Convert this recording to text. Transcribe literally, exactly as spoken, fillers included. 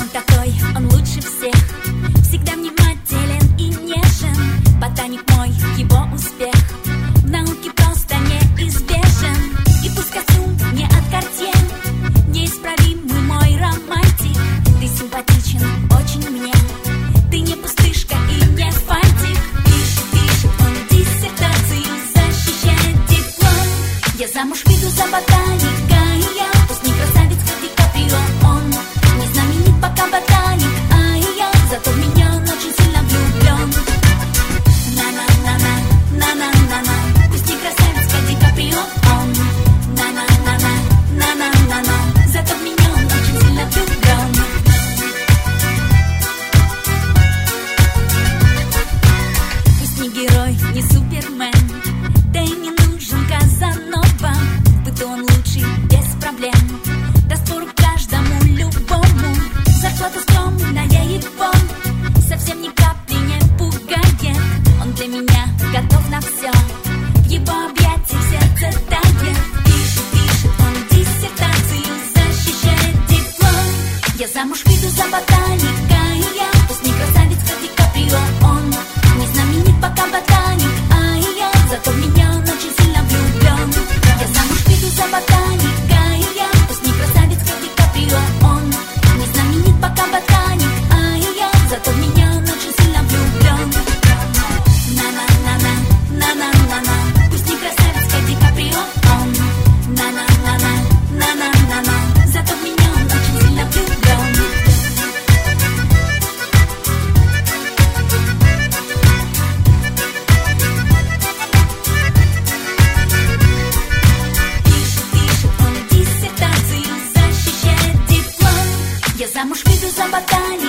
Он такой, он лучше всех, всегда внимателен и нежен. Ботаник мой, его успех в науке просто неизбежен. И пусть костюм не от Cartier, неисправимый мой романтик. Ты симпатичен очень мне, ты не пустышка и не фантик. Пишет, пишет он диссертацию, защищает диплом. Я замуж выйду за ботаника, и я пусть не красавец, как Ди Каприо. Он не знаменит пока ботаник, а я зато в меня он очень сильно влюблен. На-на-на-на, на-на-на-на, пусть не красавец, как Ди Каприо. Он на-на-на-на, на-на-на-на, зато в меня он очень сильно влюблен. Пусть не герой, не супермен, да и не нужен Казанова. В быту он лучший, без проблем, даст фору каждому, любому. Зарплата скромная его совсем ни капли не пугает. Он для меня готов на все, в его объятиях сердце тает. Пишет, пишет он диссертацию, защищает диплом. Я замуж выйду за ботаника, и я пусть не красавец, как Ди Каприо. Он не знаменит пока ботаник, а я зато в меня он очень сильно влюблен. Я замуж выйду за ботаника, и я пусть не красавец, как Ди Каприо. Он не знаменит пока ботаник, а я зато в меня он очень сильно влюблен. На-на-на-на, на-на-на-на, пусть не красавец, как Ди Каприо. Он на-на-на-на, на-на-на-на, зато в меня он очень сильно влюблен. Замуж выйду за ботаника.